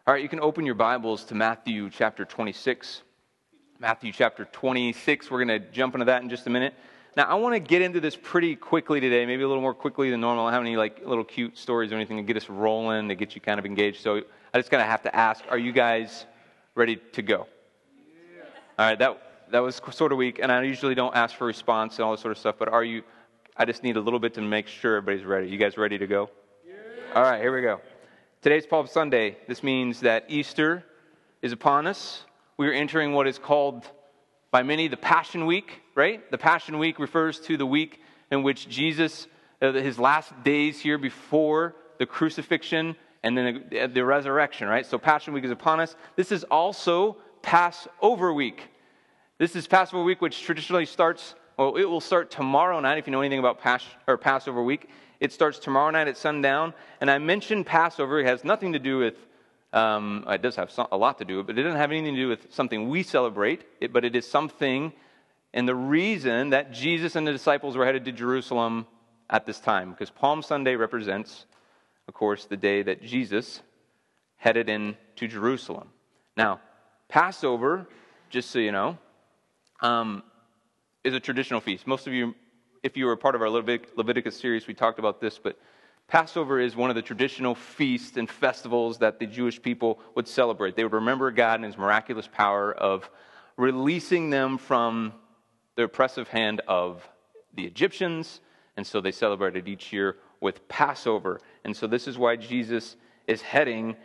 All right, you can open your Bibles to Matthew chapter 26. Matthew chapter 26, we're going to jump into that in just a minute. Now, I want to get into this pretty quickly today, maybe a little more quickly than normal. I don't have any little cute stories or anything to get us rolling, to get you kind of engaged. So I just kind of have to ask, are you guys ready to go? Yeah. All right, that was sort of weak, and I usually don't ask for response and all this sort of stuff, but are you? I just need a little bit to make sure everybody's ready. You guys ready to go? Yeah. All right, here we go. Today's Palm Sunday. This means that Easter is upon us. We are entering what is called by many the Passion Week, right? The Passion Week refers to the week in which Jesus, his last days here before the crucifixion and then the resurrection, right? So Passion Week is upon us. This is also Passover Week. This is Passover Week, which traditionally starts, well, it will start tomorrow night, if you know anything about Passover Week. It starts tomorrow night at sundown. And I mentioned Passover. It has nothing to do with, it does have a lot to do with it, but it doesn't have anything to do with something we celebrate. But it is something, and the reason that Jesus and the disciples were headed to Jerusalem at this time. Because Palm Sunday represents, of course, the day that Jesus headed into Jerusalem. Now, Passover, just so you know, is a traditional feast. Most of you, if you were a part of our Leviticus series, we talked about this, but Passover is one of the traditional feasts and festivals that the Jewish people would celebrate. They would remember God and His miraculous power of releasing them from the oppressive hand of the Egyptians, and so they celebrated each year with Passover. And so this is why Jesus is heading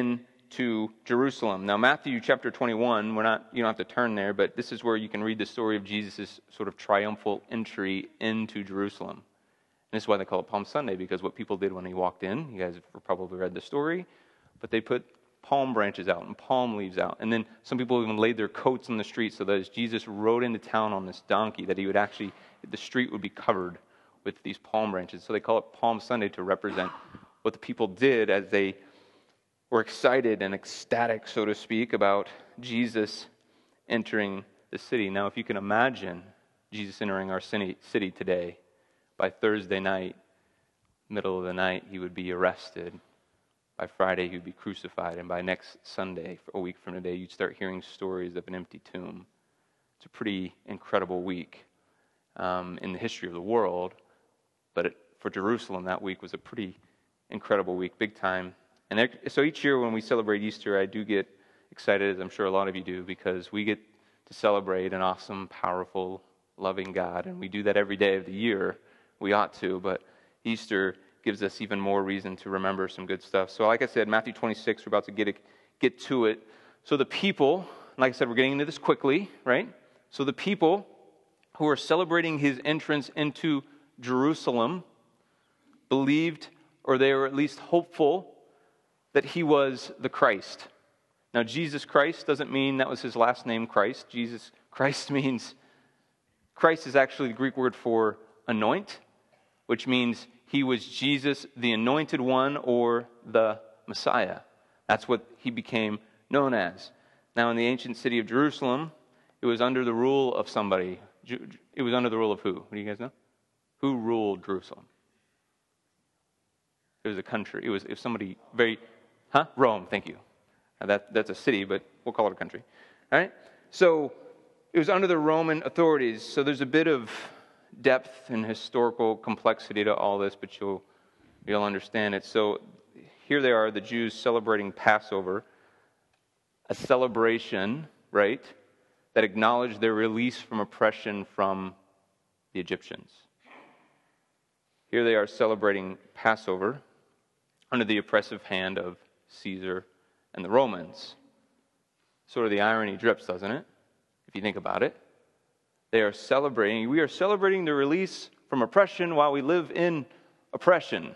into Jerusalem. Now, Matthew chapter 21, you don't have to turn there, but this is where you can read the story of Jesus' sort of triumphal entry into Jerusalem. And this is why they call it Palm Sunday, because what people did when He walked in, you guys have probably read the story, but they put palm branches out and palm leaves out. And then some people even laid their coats on the street so that as Jesus rode into town on this donkey, that the street would be covered with these palm branches. So they call it Palm Sunday to represent what the people did as they were excited and ecstatic, so to speak, about Jesus entering the city. Now, if you can imagine Jesus entering our city today, by Thursday night, middle of the night, He would be arrested. By Friday, He would be crucified. And by next Sunday, a week from today, you'd start hearing stories of an empty tomb. It's a pretty incredible week in the history of the world. But for Jerusalem, that week was a pretty incredible week, big time. And so each year when we celebrate Easter, I do get excited, as I'm sure a lot of you do, because we get to celebrate an awesome, powerful, loving God. And we do that every day of the year. We ought to, but Easter gives us even more reason to remember some good stuff. So like I said, Matthew 26, we're about to get to it. So the people, like I said, we're getting into this quickly, right? So the people who are celebrating His entrance into Jerusalem believed, or they were at least hopeful, that He was the Christ. Now, Jesus Christ doesn't mean that was His last name, Christ. Jesus Christ means, Christ is actually the Greek word for anoint, which means He was Jesus, the anointed one, or the Messiah. That's what He became known as. Now, in the ancient city of Jerusalem, it was under the rule of somebody. It was under the rule of who? What do you guys know? Who ruled Jerusalem? It was a country. It was somebody very... Rome, thank you. That's a city, but we'll call it a country. All right? So, it was under the Roman authorities. So there's a bit of depth and historical complexity to all this, but you'll understand it. So here they are, the Jews celebrating Passover, a celebration, right, that acknowledged their release from oppression from the Egyptians. Here they are celebrating Passover under the oppressive hand of Caesar and the Romans. Sort of the irony drips, doesn't it? If you think about it. We are celebrating the release from oppression while we live in oppression.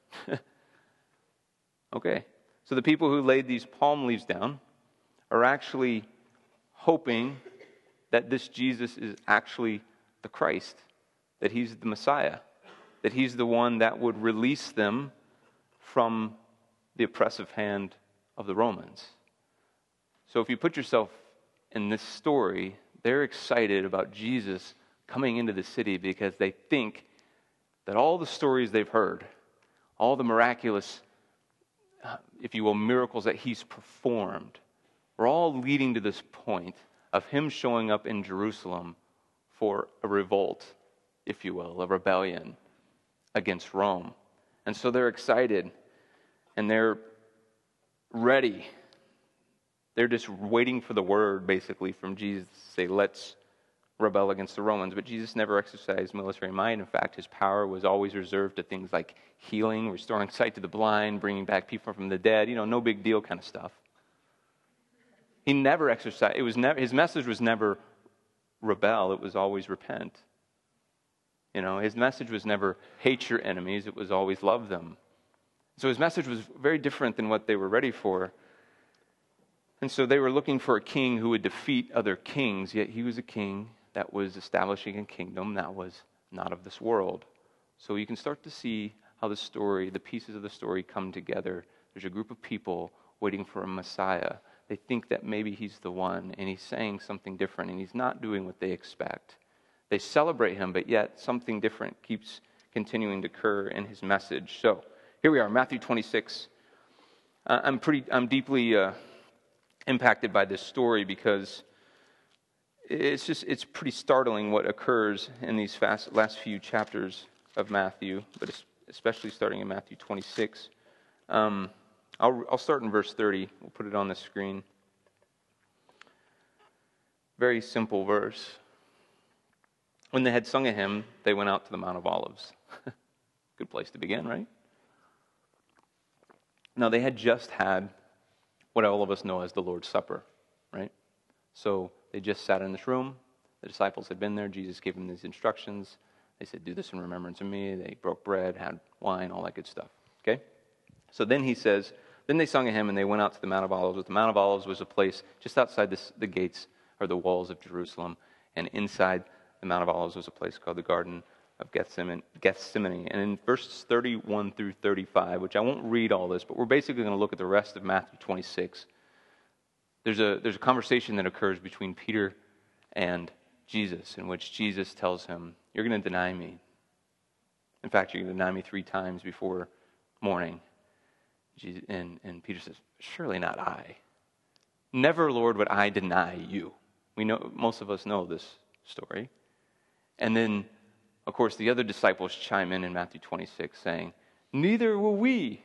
Okay. So the people who laid these palm leaves down are actually hoping that this Jesus is actually the Christ, that He's the Messiah, that He's the one that would release them from the oppressive hand of the Romans. So if you put yourself in this story, they're excited about Jesus coming into the city because they think that all the stories they've heard, all the miraculous if you will, miracles that he's performed are all leading to this point of him showing up in Jerusalem for a revolt, if you will, a rebellion against Rome. And so they're excited and they're ready. They're just waiting for the word, basically, from Jesus to say, let's rebel against the Romans. But Jesus never exercised military might. In fact, his power was always reserved to things like healing, restoring sight to the blind, bringing back people from the dead, no big deal kind of stuff. He never exercised, his message was never rebel, it was always repent. His message was never hate your enemies, it was always love them. So his message was very different than what they were ready for. And so they were looking for a king who would defeat other kings, yet he was a king that was establishing a kingdom that was not of this world. So you can start to see how the pieces of the story come together. There's a group of people waiting for a Messiah. They think that maybe he's the one, and he's saying something different, and he's not doing what they expect. They celebrate him, but yet something different keeps continuing to occur in his message. So here we are, Matthew 26. I'm deeply impacted by this story because it's pretty startling what occurs in these last few chapters of Matthew, but especially starting in Matthew 26. I'll start in verse 30. We'll put it on the screen. Very simple verse. When they had sung a hymn, they went out to the Mount of Olives. Good place to begin, right? Now, they had just had what all of us know as the Lord's Supper, right? So they just sat in this room. The disciples had been there. Jesus gave them these instructions. They said, do this in remembrance of me. They broke bread, had wine, all that good stuff, okay? So then he says, then they sung a hymn and they went out to the Mount of Olives. The Mount of Olives was a place just outside the gates or the walls of Jerusalem. And inside the Mount of Olives was a place called the Garden of Gethsemane. And in verses 31 through 35, which I won't read all this, but we're basically going to look at the rest of Matthew 26. There's a conversation that occurs between Peter and Jesus in which Jesus tells him, you're going to deny me. In fact, you're going to deny me 3 times before morning. And Peter says, surely not I. Never, Lord, would I deny you. We know, most of us know this story. And then, of course, the other disciples chime in Matthew 26 saying, neither will we.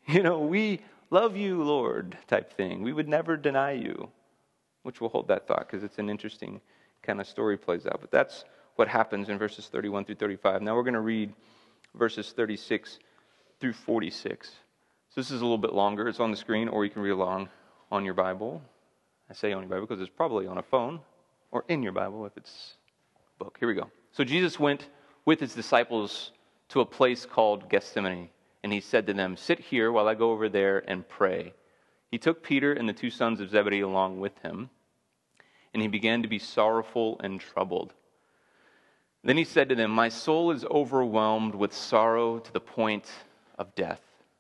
We love you, Lord, type thing. We would never deny you, which we'll hold that thought because it's an interesting kind of story plays out. But that's what happens in verses 31 through 35. Now we're going to read verses 36 through 46. So this is a little bit longer. It's on the screen, or you can read along on your Bible. I say on your Bible because it's probably on a phone or in your Bible if it's a book. Here we go. So Jesus went with his disciples to a place called Gethsemane, and he said to them, sit here while I go over there and pray. He took Peter and the 2 sons of Zebedee along with him, and he began to be sorrowful and troubled. Then he said to them, my soul is overwhelmed with sorrow to the point of death.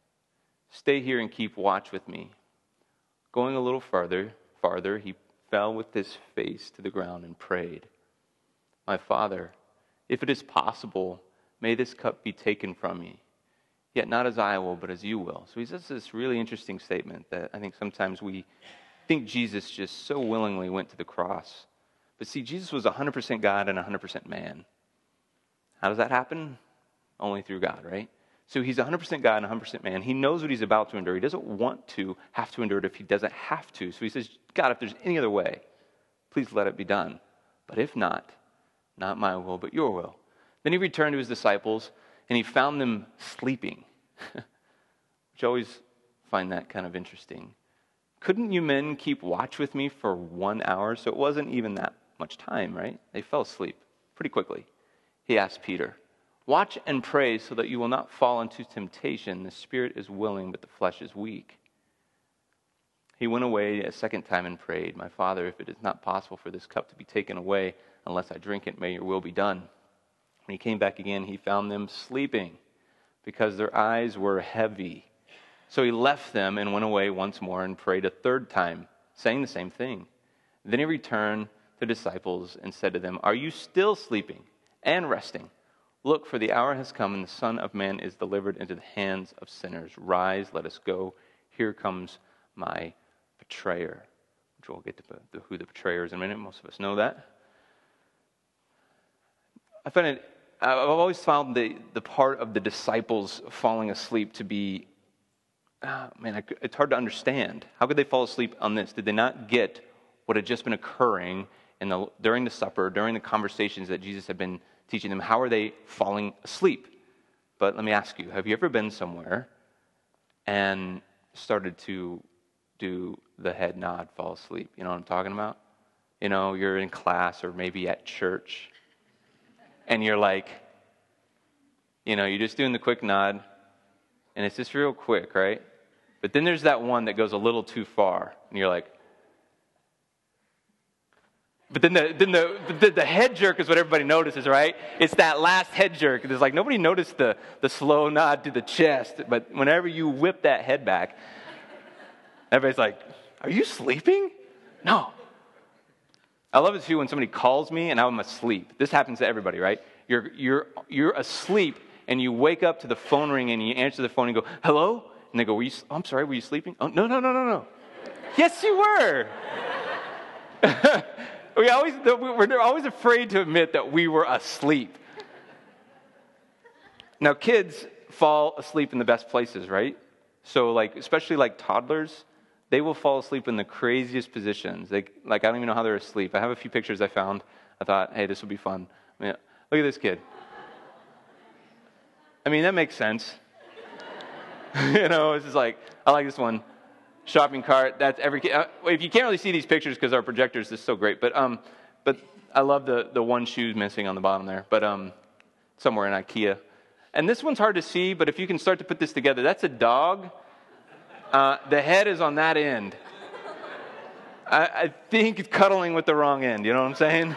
Stay here and keep watch with me. Going a little farther, he fell with his face to the ground and prayed, my Father, if it is possible, may this cup be taken from me. Yet not as I will, but as you will. So he says this really interesting statement that I think sometimes we think Jesus just so willingly went to the cross. But see, Jesus was 100% God and 100% man. How does that happen? Only through God, right? So he's 100% God and 100% man. He knows what he's about to endure. He doesn't want to have to endure it if he doesn't have to. So he says, God, if there's any other way, please let it be done. But if not, not my will, but your will. Then he returned to his disciples, and he found them sleeping, which I always find that kind of interesting. Couldn't you men keep watch with me for 1 hour? So it wasn't even that much time, right? They fell asleep pretty quickly. He asked Peter, watch and pray so that you will not fall into temptation. The spirit is willing, but the flesh is weak. He went away a second time and prayed, my Father, if it is not possible for this cup to be taken away unless I drink it, may your will be done. When he came back again, he found them sleeping because their eyes were heavy. So he left them and went away once more and prayed a 3rd time, saying the same thing. Then he returned to the disciples and said to them, are you still sleeping and resting? Look, for the hour has come and the Son of Man is delivered into the hands of sinners. Rise, let us go. here comes my betrayer. Which we'll get to who the betrayer is in a minute. Most of us know that. I've always found the part of the disciples falling asleep to be, it's hard to understand. How could they fall asleep on this? Did they not get what had just been occurring during the supper, during the conversations that Jesus had been teaching them? How are they falling asleep? But let me ask you, have you ever been somewhere and started to do the head nod, fall asleep? You know what I'm talking about? You know, you're in class or maybe at church, and you're like, you know, you're just doing the quick nod, and it's just real quick, right? But then there's that one that goes a little too far, and you're like, but then the head jerk is what everybody notices, right? It's that last head jerk. There's like, nobody noticed the slow nod to the chest, but whenever you whip that head back, everybody's like, are you sleeping? No. I love it too when somebody calls me and I'm asleep. This happens to everybody, right? You're asleep and you wake up to the phone ring and you answer the phone and go, hello? And they go, I'm sorry, were you sleeping? Oh, no. Yes, you were. We're always afraid to admit that we were asleep. Now, kids fall asleep in the best places, right? So, especially toddlers, they will fall asleep in the craziest positions. I don't even know how they're asleep. I have a few pictures I found. I thought, hey, this will be fun. Look at this kid. That makes sense. It's just I like this one. Shopping cart. That's every kid. If you can't really see these pictures because our projectors is so great, but I love the one shoe missing on the bottom there. But somewhere in IKEA, and this one's hard to see. But if you can start to put this together, that's a dog. The head is on that end. I think it's cuddling with the wrong end. You know what I'm saying?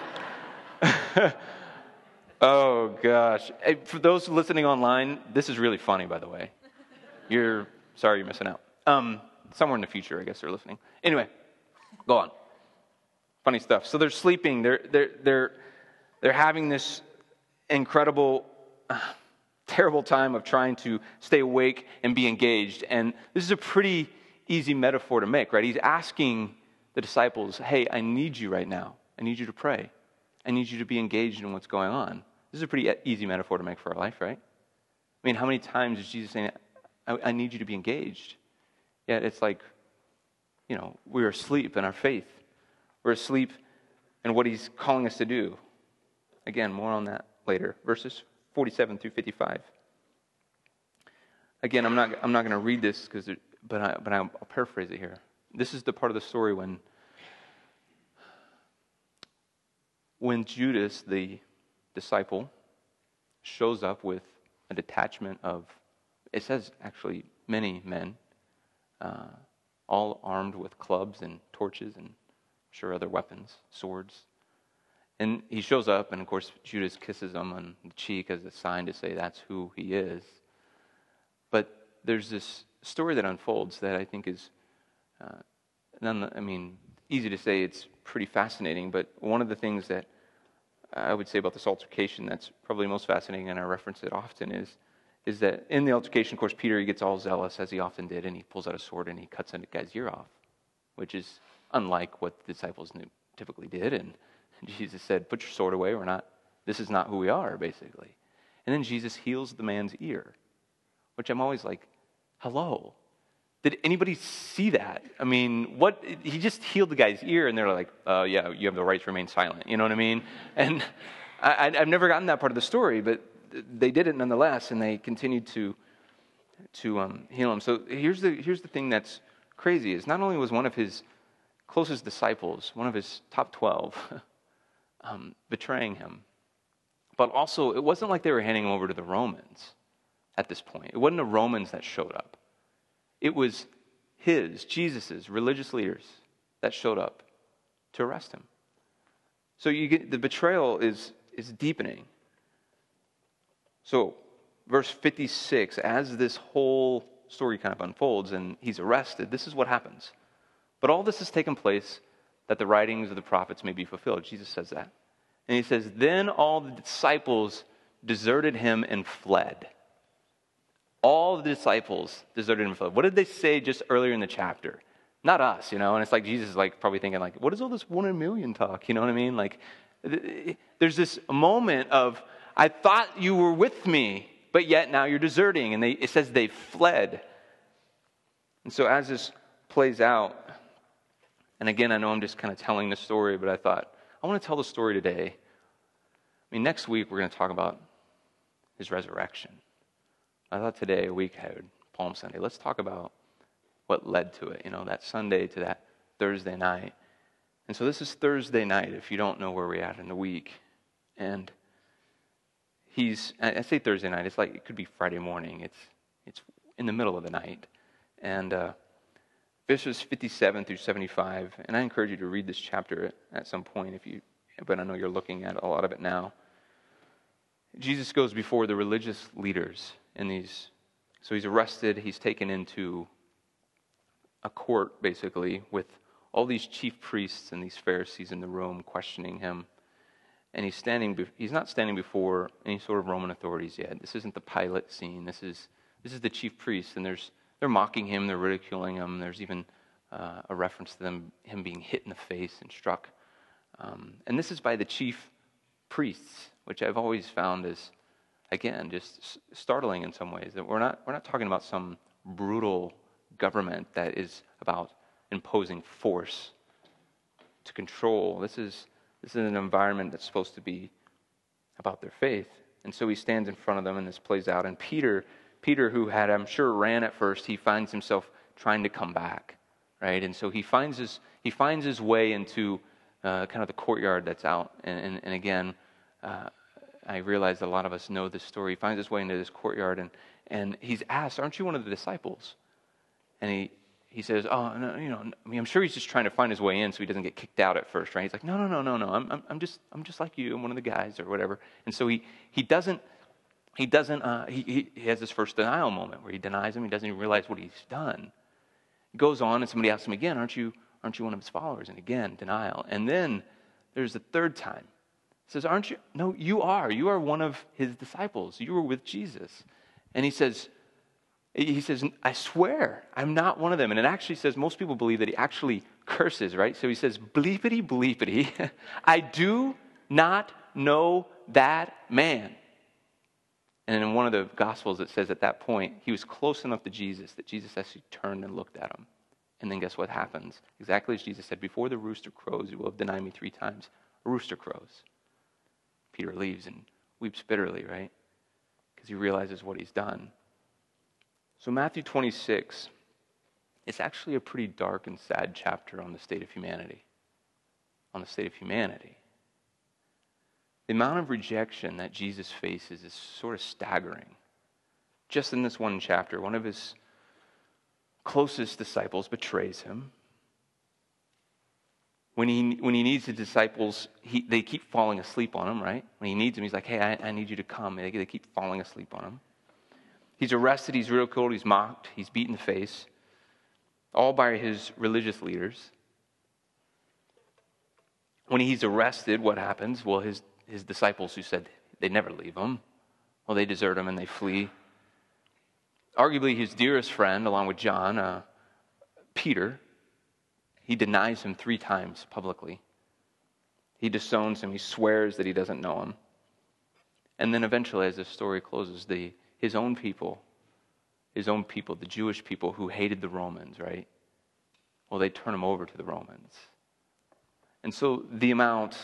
Oh gosh! Hey, for those listening online, this is really funny. By the way, sorry you're missing out. Somewhere in the future, I guess they're listening. Anyway, go on. Funny stuff. So they're sleeping. They're having this incredible, terrible time of trying to stay awake and be engaged. And this is a pretty easy metaphor to make, right? He's asking the disciples, "Hey, I need you right now. I need you to pray. I need you to be engaged in what's going on." This is a pretty easy metaphor to make for our life, right? How many times is Jesus saying, I need you to be engaged? Yet it's we're asleep in our faith. We're asleep in what he's calling us to do. Again, more on that later. Verses 47 through 55. Again, I'm not going to read this but I'll paraphrase it here. This is the part of the story when Judas, the disciple, shows up with a detachment of, it says actually many men, all armed with clubs and torches and I'm sure other weapons, swords. And he shows up, and of course Judas kisses him on the cheek as a sign to say that's who he is. But there's this story that unfolds that I think is, easy to say, it's pretty fascinating, but one of the things that I would say about this altercation that's probably most fascinating, and I reference it often, is that in the altercation, of course, Peter, he gets all zealous, as he often did, and he pulls out a sword and he cuts a guy's ear off, which is unlike what the disciples typically did. And Jesus said, put your sword away, this is not who we are, basically. And then Jesus heals the man's ear, which I'm always like, hello? Did anybody see that? He just healed the guy's ear, and they're like, yeah, you have the right to remain silent. You know what I mean? And I've never gotten that part of the story, but they did it nonetheless, and they continued to heal him. So here's the thing that's crazy, is not only was one of his closest disciples, one of his top 12, betraying him, but also it wasn't like they were handing him over to the Romans at this point. It wasn't the Romans that showed up. It was Jesus's religious leaders that showed up to arrest him. So the betrayal is deepening. So, verse 56, as this whole story kind of unfolds and he's arrested, this is what happens. But all this has taken place that the writings of the prophets may be fulfilled. Jesus says that. And he says, then all the disciples deserted him and fled. All the disciples deserted him and fled. What did they say just earlier in the chapter? Not us, And it's like Jesus is like probably thinking like, what is all this 1 in a million talk? You know what I mean? Like, there's this moment of, I thought you were with me, but yet now you're deserting. And it says they fled. And so as this plays out, and again, I know I'm just kind of telling the story, but I thought, I want to tell the story today. I mean, next week we're going to talk about his resurrection. I thought today, a week ahead, Palm Sunday, let's talk about what led to it, that Sunday to that Thursday night. And so this is Thursday night, if you don't know where we're at in the week. And I say Thursday night, it's like, it could be Friday morning. It's in the middle of the night. And verses 57 through 75, and I encourage you to read this chapter at some point, but I know you're looking at a lot of it now. Jesus goes before the religious leaders so he's arrested, he's taken into a court, basically, with all these chief priests and these Pharisees in the room questioning him. And he's not standing before any sort of Roman authorities yet. This isn't the Pilate scene. This is the chief priests, and they're mocking him, they're ridiculing him. There's even a reference to him being hit in the face and struck. And this is by the chief priests, which I've always found is, again, just startling in some ways. That we're not talking about some brutal government that is about imposing force to control. This is an environment that's supposed to be about their faith. And so he stands in front of them, and this plays out. And Peter, who had, I'm sure, ran at first, he finds himself trying to come back, right? And so he finds his way into kind of the courtyard that's out. And again, I realize a lot of us know this story. He finds his way into this courtyard, and he's asked, "Aren't you one of the disciples?" And he says, "Oh, no, I mean, I'm sure he's just trying to find his way in so he doesn't get kicked out at first, right?" He's like, "No, I'm just like you. I'm one of the guys or whatever." And so he has this first denial moment where he denies him. He doesn't even realize what he's done. He goes on, and somebody asks him again, "Aren't you one of his followers?" And again, denial. And then there's the third time. He says, "Aren't you?" "No, you are. You are one of his disciples. You were with Jesus." And he says, "I swear, I'm not one of them." And it actually says, most people believe that he actually curses, right? So he says, "Bleepity, bleepity, I do not know that man." And in one of the Gospels, it says at that point, he was close enough to Jesus that Jesus actually turned and looked at him. And then guess what happens? Exactly as Jesus said, "Before the rooster crows, you will have denied me 3 times. A rooster crows. Peter leaves and weeps bitterly, right? Because he realizes what he's done. So Matthew 26, it's actually a pretty dark and sad chapter on the state of humanity. On the state of humanity. The amount of rejection that Jesus faces is sort of staggering. Just in this one chapter, one of his closest disciples betrays him. When he needs the disciples, they keep falling asleep on him, right? When he needs them, he's like, "Hey, I need you to come." They keep falling asleep on him. He's arrested, he's ridiculed, he's mocked, he's beaten in the face, all by his religious leaders. When he's arrested, what happens? Well, his disciples who said they'd never leave him, well, they desert him and they flee. Arguably his dearest friend, along with John, Peter, he denies him 3 times publicly. He disowns him. He swears that he doesn't know him. And then eventually, as the story closes, his own people, the Jewish people who hated the Romans, right? Well, they turn him over to the Romans. And so the amount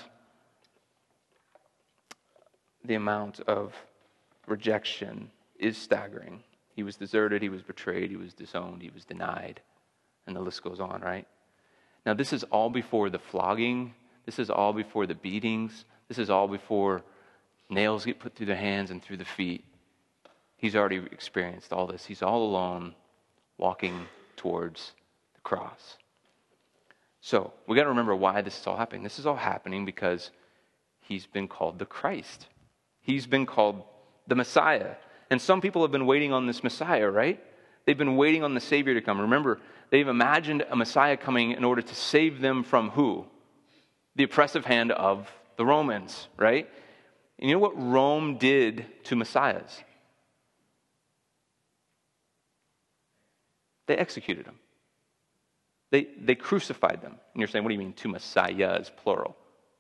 of rejection is staggering. He was deserted, he was betrayed, he was disowned, he was denied, and the list goes on, right? Now, this is all before the flogging. This is all before the beatings. This is all before nails get put through the hands and through the feet. He's already experienced all this. He's all alone, walking towards the cross. So, we got to remember why this is all happening. This is all happening because he's been called the Christ. He's been called the Messiah. And some people have been waiting on this Messiah, right? They've been waiting on the Savior to come. Remember, they've imagined a Messiah coming in order to save them from who? The oppressive hand of the Romans, right? And you know what Rome did to messiahs? They executed him. They crucified them. And you're saying, what do you mean two messiahs, plural?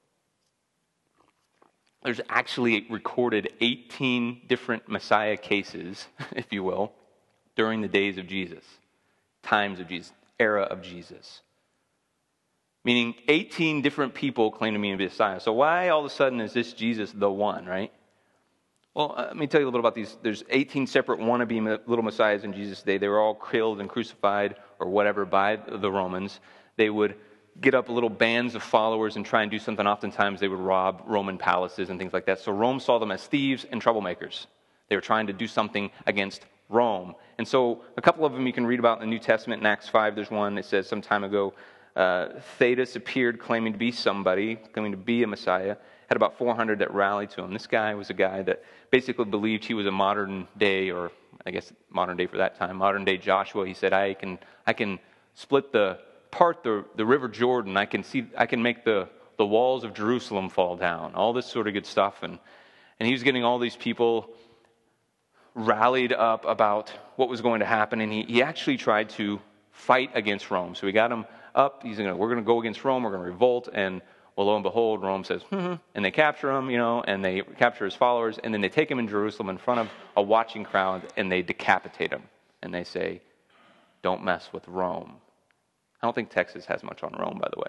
There's actually recorded 18 different Messiah cases, if you will, during the days of Jesus, times of Jesus, era of Jesus. Meaning 18 different people claim to be the Messiah. So why all of a sudden is this Jesus the one, right? Well, let me tell you a little bit about these. There's 18 separate wannabe little messiahs in Jesus' day. They were all killed and crucified or whatever by the Romans. They would get up little bands of followers and try and do something. Oftentimes they would rob Roman palaces and things like that. So Rome saw them as thieves and troublemakers. They were trying to do something against Rome. And so a couple of them you can read about in the New Testament. In Acts 5, there's one that says some time ago, Theudas appeared claiming to be somebody, claiming to be a Messiah. Had about 400 that rallied to him. This guy was a guy that basically believed he was a modern day, or I guess modern day for that time, modern day Joshua. He said, I can split the river Jordan. I can make the walls of Jerusalem fall down. All this sort of good stuff. And he was getting all these people rallied up about what was going to happen. And he actually tried to fight against Rome. So he got them up. We're going to go against Rome. We're going to revolt. And well, lo and behold, Rome says, and they capture him, and they capture his followers, and then they take him in Jerusalem in front of a watching crowd, and they decapitate him. And they say, don't mess with Rome. I don't think Texas has much on Rome, by the way.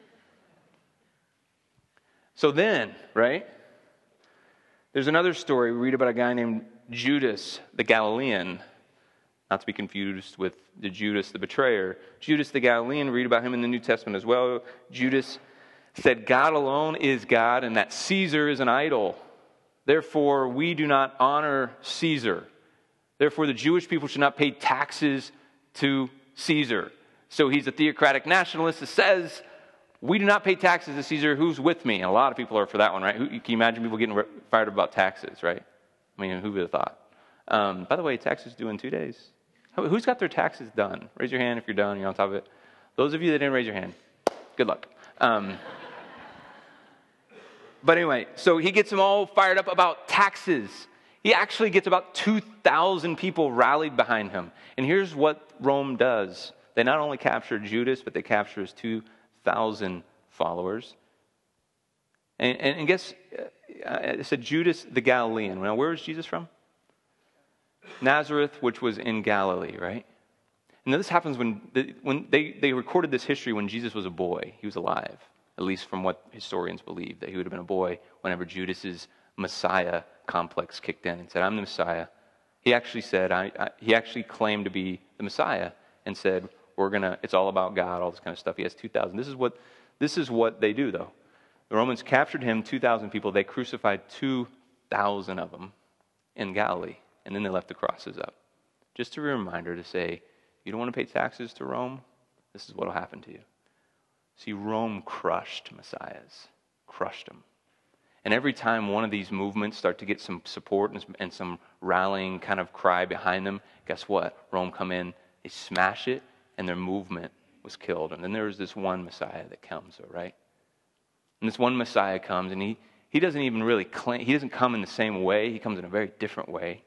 So then, right, there's another story. We read about a guy named Judas the Galilean, not to be confused with the Judas the betrayer. Judas the Galilean, read about him in the New Testament as well. Judas said God alone is God and that Caesar is an idol. Therefore, we do not honor Caesar. Therefore, the Jewish people should not pay taxes to Caesar. So he's a theocratic nationalist that says, we do not pay taxes to Caesar. Who's with me? And a lot of people are for that one, right? Can you imagine people getting fired up about taxes, right? I mean, who would have thought? By the way, taxes due in 2 days. Who's got their taxes done? Raise your hand if you're done, you're on top of it. Those of you that didn't raise your hand, good luck. But anyway, so he gets them all fired up about taxes. He actually gets about 2,000 people rallied behind him. And here's what Rome does. They not only capture Judas, but they capture his 2,000 followers. And guess, I said Judas the Galilean. Now, where was Jesus from? Nazareth, which was in Galilee, right? And this happens when they recorded this history when Jesus was a boy. He was alive. At least from what historians believe, that he would have been a boy whenever Judas's Messiah complex kicked in and said, I'm the Messiah. He actually said, he actually claimed to be the Messiah and said, it's all about God, all this kind of stuff. He has 2,000. This is what they do, though. The Romans captured him, 2,000 people. They crucified 2,000 of them in Galilee, and then they left the crosses up. Just a reminder to say, you don't want to pay taxes to Rome? This is what will happen to you. See, Rome crushed messiahs, crushed them. And every time one of these movements start to get some support and some rallying kind of cry behind them, guess what? Rome come in, they smash it, and their movement was killed. And then there was this one Messiah that comes, right? And this one Messiah comes, and he doesn't even really claim, he doesn't come in the same way. He comes in a very different way.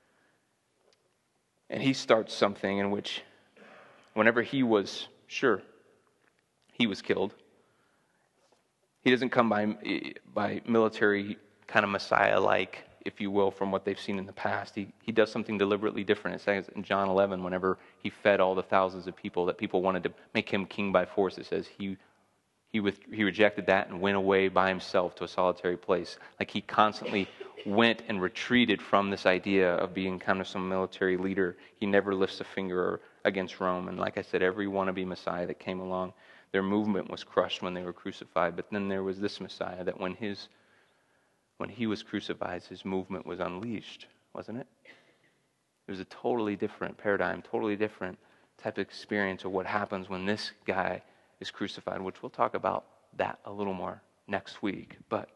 And he starts something in which, whenever he was killed. He doesn't come by military kind of Messiah-like, if you will, from what they've seen in the past. He does something deliberately different. It says in John 11, whenever he fed all the thousands of people, that people wanted to make him king by force. It says he rejected that and went away by himself to a solitary place. Like he constantly went and retreated from this idea of being kind of some military leader. He never lifts a finger against Rome. And like I said, every wannabe Messiah that came along, their movement was crushed when they were crucified. But then there was this Messiah that when he was crucified, his movement was unleashed, wasn't it? It was a totally different paradigm, totally different type of experience of what happens when this guy is crucified, which we'll talk about that a little more next week. But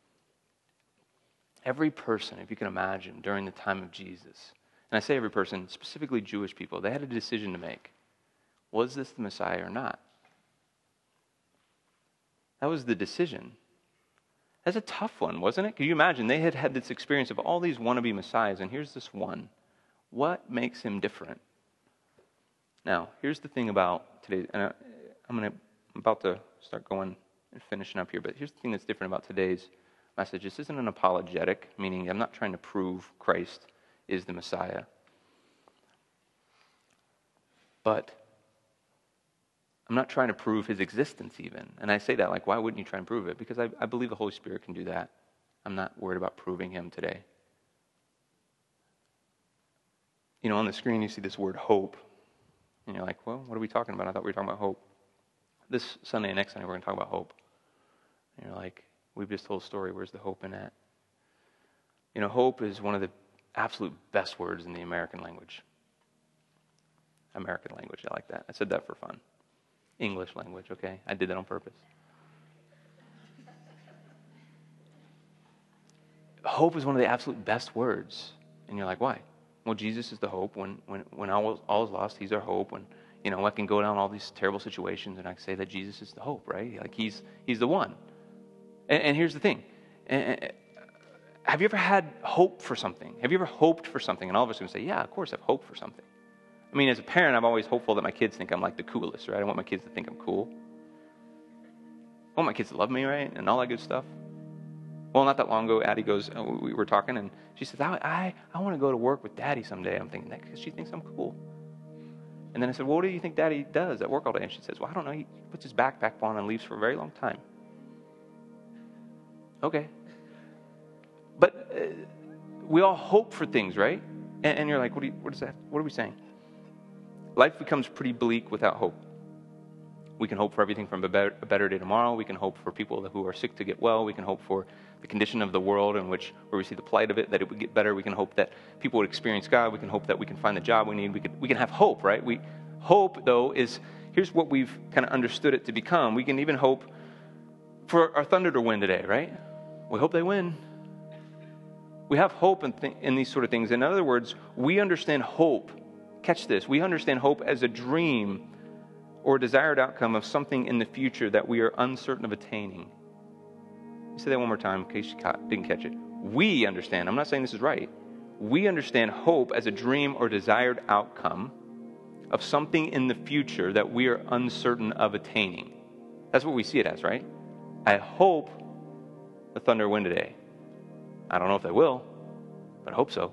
every person, if you can imagine, during the time of Jesus, and I say every person, specifically Jewish people, they had a decision to make. Was this the Messiah or not? That was the decision. That's a tough one, wasn't it? Can you imagine? They had had this experience of all these wannabe messiahs, and here's this one. What makes him different? Now, here's the thing about today, and I'm about to start going and finishing up here, but here's the thing that's different about today's message. This isn't an apologetic, meaning I'm not trying to prove Christ is the Messiah. But I'm not trying to prove his existence even. And I say that like, why wouldn't you try and prove it? Because I believe the Holy Spirit can do that. I'm not worried about proving him today. You know, on the screen you see this word hope. And you're like, well, what are we talking about? I thought we were talking about hope. This Sunday and next Sunday we're going to talk about hope. And you're like, we've just told a story. Where's the hope in that? You know, hope is one of the absolute best words in the American language. American language, I like that. I said that for fun. English language, okay? I did that on purpose. Hope is one of the absolute best words. And you're like, why? Well, Jesus is the hope. When all is lost, he's our hope. When, you know, I can go down all these terrible situations and I can say that Jesus is the hope, right? Like he's the one. And here's the thing. Have you ever had hope for something? Have you ever hoped for something? And all of us are going to say, yeah, of course I've hoped for something. I mean, as a parent, I'm always hopeful that my kids think I'm like the coolest, right? I want my kids to think I'm cool. I want my kids to love me, right? And all that good stuff. Well, not that long ago, Addie goes, we were talking, and she says, I want to go to work with Daddy someday. I'm thinking that because she thinks I'm cool. And then I said, well, what do you think Daddy does at work all day? And she says, well, I don't know. He puts his backpack on and leaves for a very long time. Okay. But we all hope for things, right? And you're like, what is that? What are we saying? Life becomes pretty bleak without hope. We can hope for everything from a better day tomorrow. We can hope for people who are sick to get well. We can hope for the condition of the world where we see the plight of it, that it would get better. We can hope that people would experience God. We can hope that we can find the job we need. We can have hope, right? Hope, though, here's what we've kind of understood it to become. We can even hope for our Thunder to win today, right? We hope they win. We have hope in these sort of things. In other words, we understand hope. Catch this. We understand hope as a dream or a desired outcome of something in the future that we are uncertain of attaining. Let me say that one more time in case you didn't catch it. We understand. I'm not saying this is right. We understand hope as a dream or desired outcome of something in the future that we are uncertain of attaining. That's what we see it as, right? I hope the Thunder win today. I don't know if they will, but I hope so.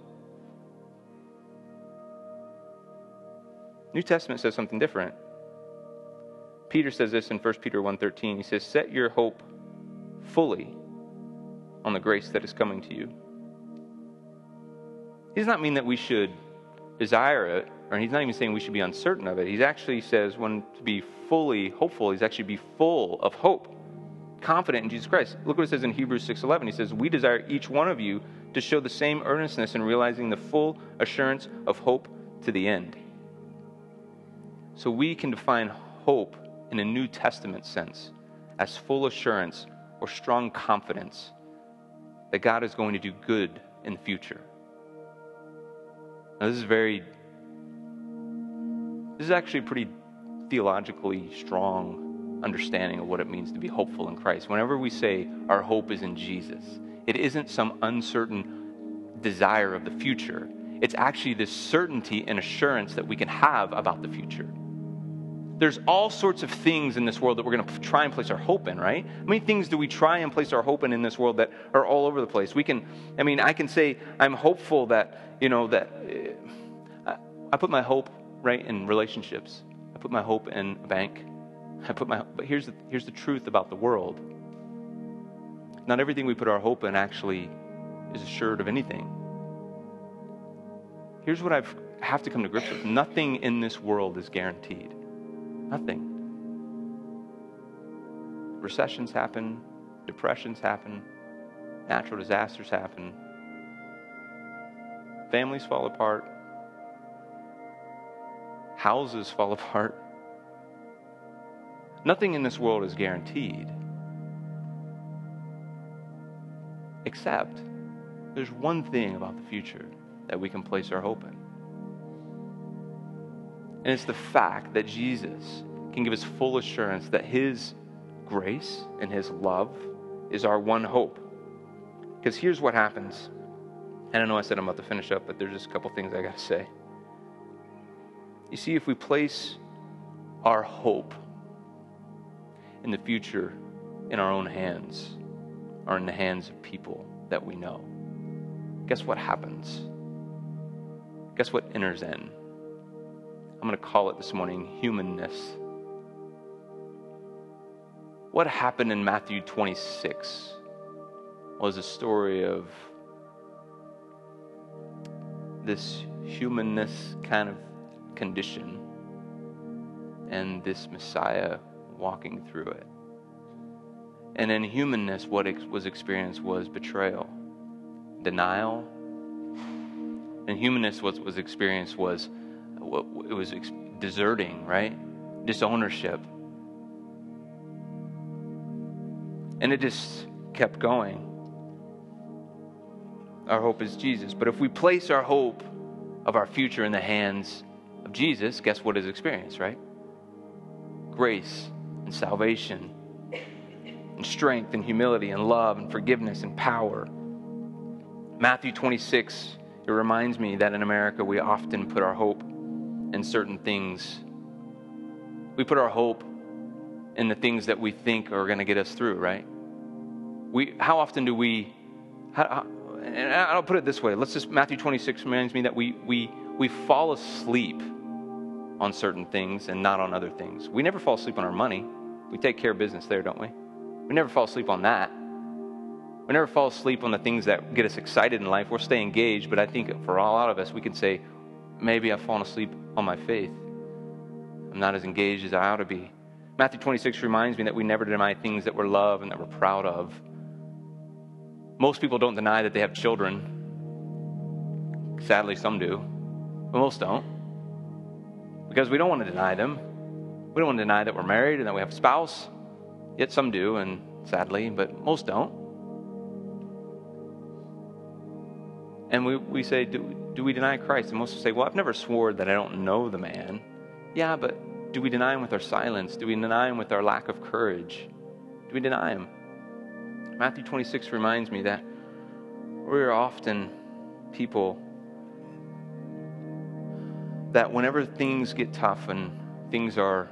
New Testament says something different. Peter says this in 1 Peter 1:13. He says, set your hope fully on the grace that is coming to you. He does not mean that we should desire it, or he's not even saying we should be uncertain of it. He actually says when to be fully hopeful, he's actually be full of hope, confident in Jesus Christ. Look what it says in Hebrews 6:11. He says, we desire each one of you to show the same earnestness in realizing the full assurance of hope to the end. So we can define hope in a New Testament sense as full assurance or strong confidence that God is going to do good in the future. Now, this is actually a pretty theologically strong understanding of what it means to be hopeful in Christ. Whenever we say our hope is in Jesus, it isn't some uncertain desire of the future. It's actually this certainty and assurance that we can have about the future. There's all sorts of things in this world that we're going to try and place our hope in, right? How many things do we try and place our hope in this world that are all over the place? I can say I'm hopeful that, I put my hope, right, in relationships. I put my hope in a bank. But here's the truth about the world. Not everything we put our hope in actually is assured of anything. Here's what I have to come to grips with. Nothing in this world is guaranteed. Nothing. Recessions happen, depressions happen, natural disasters happen, families fall apart, houses fall apart. Nothing in this world is guaranteed. Except there's one thing about the future that we can place our hope in. And it's the fact that Jesus can give us full assurance that his grace and his love is our one hope. Because here's what happens. And I know I said I'm about to finish up, but there's just a couple things I got to say. You see, if we place our hope in the future in our own hands or in the hands of people that we know, guess what happens? Guess what enters in? I'm going to call it this morning humanness. What happened in Matthew 26 was a story of this humanness kind of condition and this Messiah walking through it. And in humanness, what was experienced was betrayal, denial. And humanness, what was experienced was deserting, right? Disownership. And it just kept going. Our hope is Jesus. But if we place our hope of our future in the hands of Jesus, guess what is experienced, right? Grace and salvation and strength and humility and love and forgiveness and power. Matthew 26, it reminds me that in America we often put our hope in certain things. We put our hope in the things that we think are going to get us through, right? How often do we, and I'll put it this way, Matthew 26 reminds me that we fall asleep on certain things and not on other things. We never fall asleep on our money. We take care of business there, don't we? We never fall asleep on that. We never fall asleep on the things that get us excited in life. We'll stay engaged, but I think for a lot of us, we can say, maybe I've fallen asleep on my faith. I'm not as engaged as I ought to be. Matthew 26 reminds me that we never deny things that we're loved and that we're proud of. Most people don't deny that they have children. Sadly, some do, but most don't. Because we don't want to deny them. We don't want to deny that we're married and that we have a spouse. Yet some do, and sadly, but most don't. And we say, do we deny Christ? And most will say, well, I've never sworn that I don't know the man. Yeah, but do we deny him with our silence? Do we deny him with our lack of courage? Do we deny him? Matthew 26 reminds me that we're often people that whenever things get tough and things are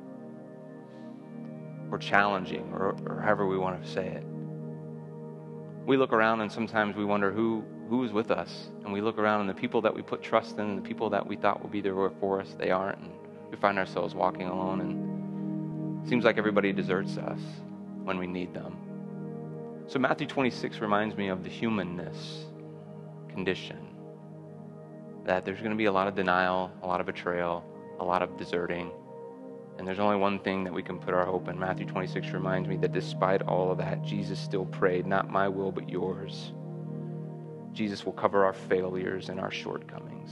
or challenging, or however we want to say it, we look around and sometimes we wonder who is with us. And we look around and the people that we put trust in, the people that we thought would be there for us, they aren't. And we find ourselves walking alone, and it seems like everybody deserts us when we need them. So Matthew 26 reminds me of the humanness condition, that there's going to be a lot of denial, a lot of betrayal, a lot of deserting, and there's only one thing that we can put our hope in. Matthew 26 reminds me that despite all of that, Jesus still prayed, not my will but yours. Jesus will cover our failures and our shortcomings.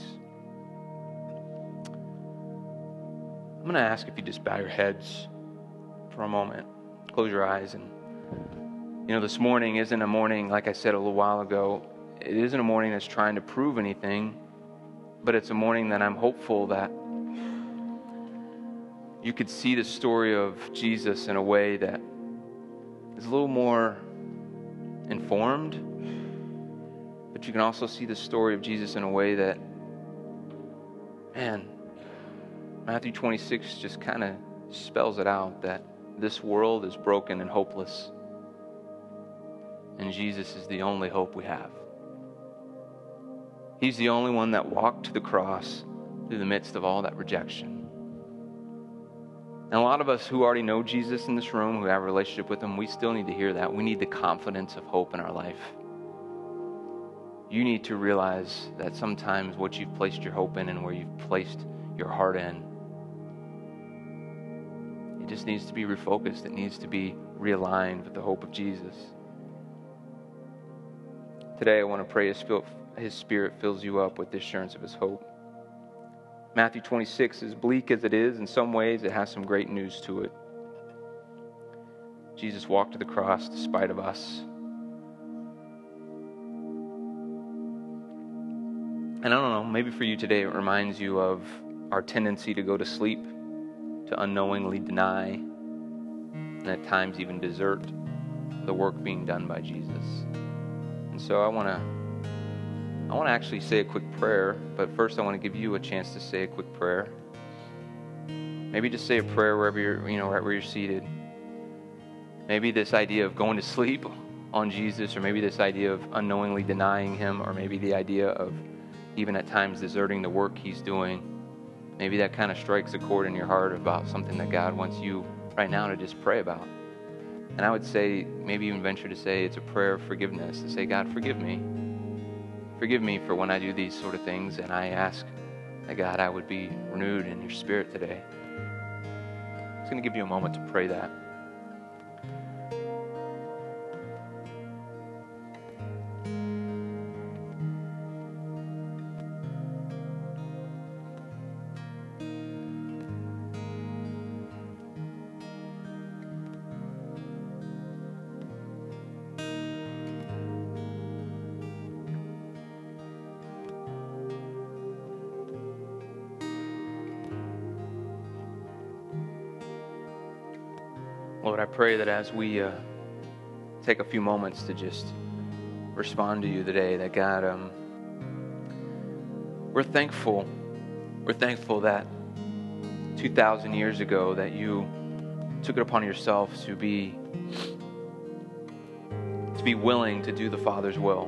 I'm going to ask if you just bow your heads for a moment. Close your eyes. And this morning isn't a morning, like I said a little while ago, it isn't a morning that's trying to prove anything, but it's a morning that I'm hopeful that you could see the story of Jesus in a way that is a little more informed, but you can also see the story of Jesus in a way that, Matthew 26 just kind of spells it out, that this world is broken and hopeless, and Jesus is the only hope we have. He's the only one that walked to the cross through the midst of all that rejection. And a lot of us who already know Jesus in this room, who have a relationship with him, we still need to hear that. We need the confidence of hope in our life. You need to realize that sometimes what you've placed your hope in and where you've placed your heart in, it just needs to be refocused. It needs to be realigned with the hope of Jesus. Today I want to pray His Spirit fills you up with the assurance of His hope. Matthew 26, as bleak as it is, in some ways it has some great news to it. Jesus walked to the cross despite of us. And I don't know, maybe for you today it reminds you of our tendency to go to sleep, to unknowingly deny, and at times even desert the work being done by Jesus. And so I want to actually say a quick prayer, but first I want to give you a chance to say a quick prayer. Maybe just say a prayer wherever you're, right where you're seated. Maybe this idea of going to sleep on Jesus, or maybe this idea of unknowingly denying him, or maybe the idea of even at times deserting the work he's doing. Maybe that kind of strikes a chord in your heart about something that God wants you right now to just pray about. And I would say, maybe even venture to say it's a prayer of forgiveness, to say, God, forgive me. Forgive me for when I do these sort of things, and I ask that, God, I would be renewed in your spirit today. I'm just going to give you a moment to pray that. Lord, I pray that as we take a few moments to just respond to you today, that God, we're thankful. We're thankful that 2,000 years ago that you took it upon yourself to be willing to do the Father's will.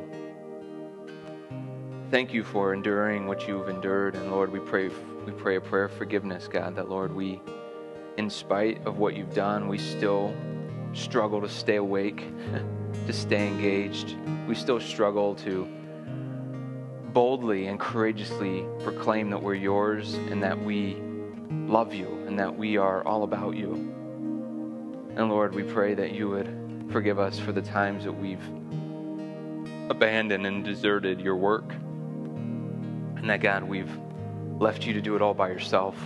Thank you for enduring what you've endured, and Lord, we pray a prayer of forgiveness, God, that Lord, in spite of what you've done, we still struggle to stay awake, to stay engaged. We still struggle to boldly and courageously proclaim that we're yours and that we love you and that we are all about you. And Lord, we pray that you would forgive us for the times that we've abandoned and deserted your work, and that, God, we've left you to do it all by yourself.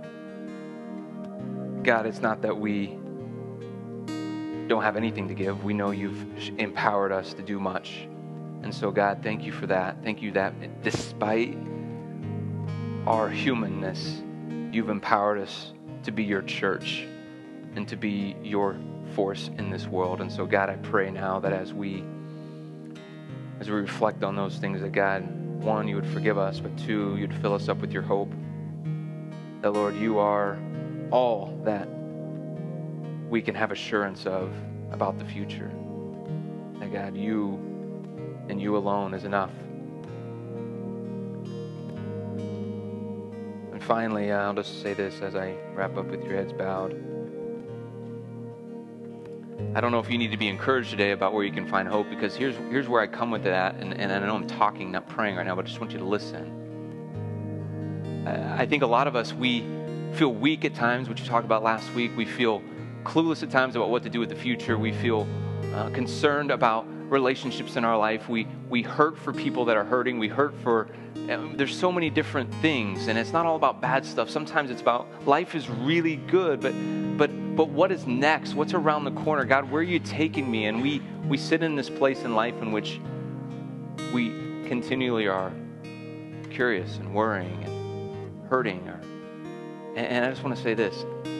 God, it's not that we don't have anything to give. We know you've empowered us to do much. And so, God, thank you for that. Thank you that despite our humanness, you've empowered us to be your church and to be your force in this world. And so, God, I pray now that as we reflect on those things, that, God, one, you would forgive us, but two, you'd fill us up with your hope. That, Lord, you are all that we can have assurance of about the future. That, God, you and you alone is enough. And finally, I'll just say this as I wrap up with your heads bowed. I don't know if you need to be encouraged today about where you can find hope, because here's where I come with that, and I know I'm talking, not praying right now, but I just want you to listen. I think a lot of us, we feel weak at times, which we talked about last week. We feel clueless at times about what to do with the future. We feel concerned about relationships in our life. We hurt for people that are hurting. We hurt for, there's so many different things, and it's not all about bad stuff. Sometimes it's about life is really good, but what is next? What's around the corner? God, where are you taking me? And we sit in this place in life in which we continually are curious and worrying and hurting. And I just want to say this.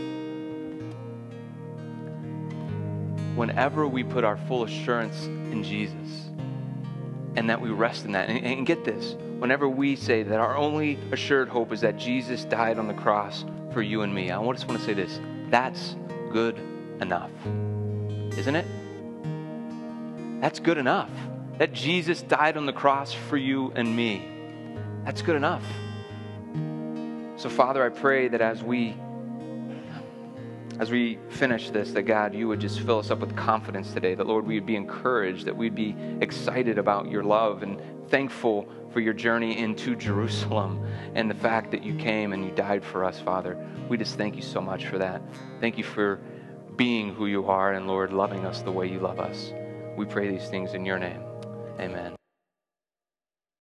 Whenever we put our full assurance in Jesus and that we rest in that, and get this, whenever we say that our only assured hope is that Jesus died on the cross for you and me, I just want to say this, that's good enough, isn't it? That's good enough. That Jesus died on the cross for you and me. That's good enough. So, Father, I pray that as we finish this, that, God, you would just fill us up with confidence today, that, Lord, we would be encouraged, that we'd be excited about your love and thankful for your journey into Jerusalem and the fact that you came and you died for us, Father. We just thank you so much for that. Thank you for being who you are and, Lord, loving us the way you love us. We pray these things in your name. Amen.